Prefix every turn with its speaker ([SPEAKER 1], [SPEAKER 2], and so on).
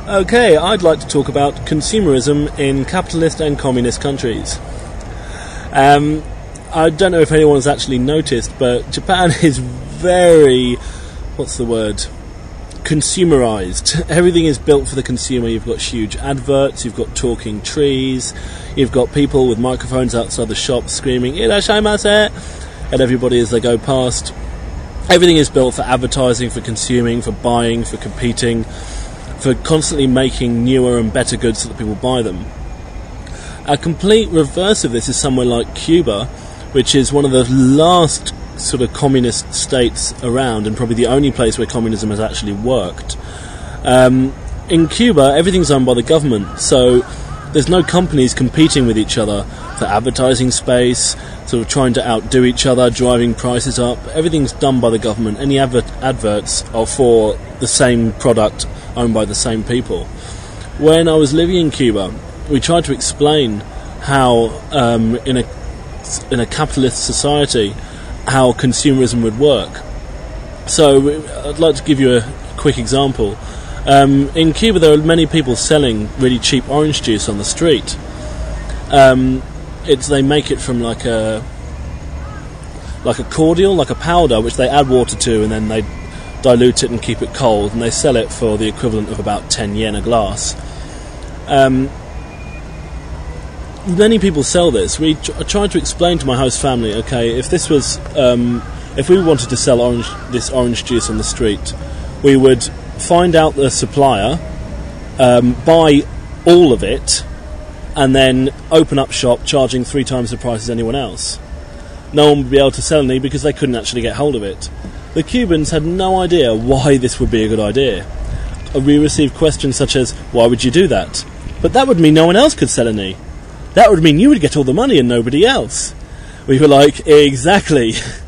[SPEAKER 1] Okay, I'd like to talk about consumerism in capitalist and communist countries. I don't know if anyone has actually noticed, but Japan is very, consumerized. Everything is built for the consumer. You've got huge adverts, you've got talking trees, you've got people with microphones outside the shop screaming "Irashaimase" at everybody as they go past. Everything is built for advertising, for consuming, for buying, for competing, for constantly making newer and better goods so that people buy them. A complete reverse of this is somewhere like Cuba, which is one of the last sort of communist states around, and probably the only place where communism has actually worked. In Cuba, everything's owned by the government, so there's no companies competing with each other for advertising space, sort of trying to outdo each other, driving prices up. Everything's done by the government. Any adverts are for the same product owned by the same people. When I was living in Cuba, we tried to explain how in a capitalist society how consumerism would work. So I'd like to give you a quick example. In Cuba there are many people selling really cheap orange juice on the street. They make it from like a cordial, like a powder, which they add water to, and then they dilute it and keep it cold, and they sell it for the equivalent of about 10 yen a glass. Many people sell this. I tried to explain to my host family, okay, if this was, if we wanted to sell this orange juice on the street, we would find out the supplier, buy all of it, and then open up shop charging 3 times the price as anyone else. No one would be able to sell any because they couldn't actually get hold of it. The Cubans had no idea why this would be a good idea. We received questions such as, why would you do that? But that would mean no one else could sell any. That would mean you would get all the money and nobody else. We were like, exactly.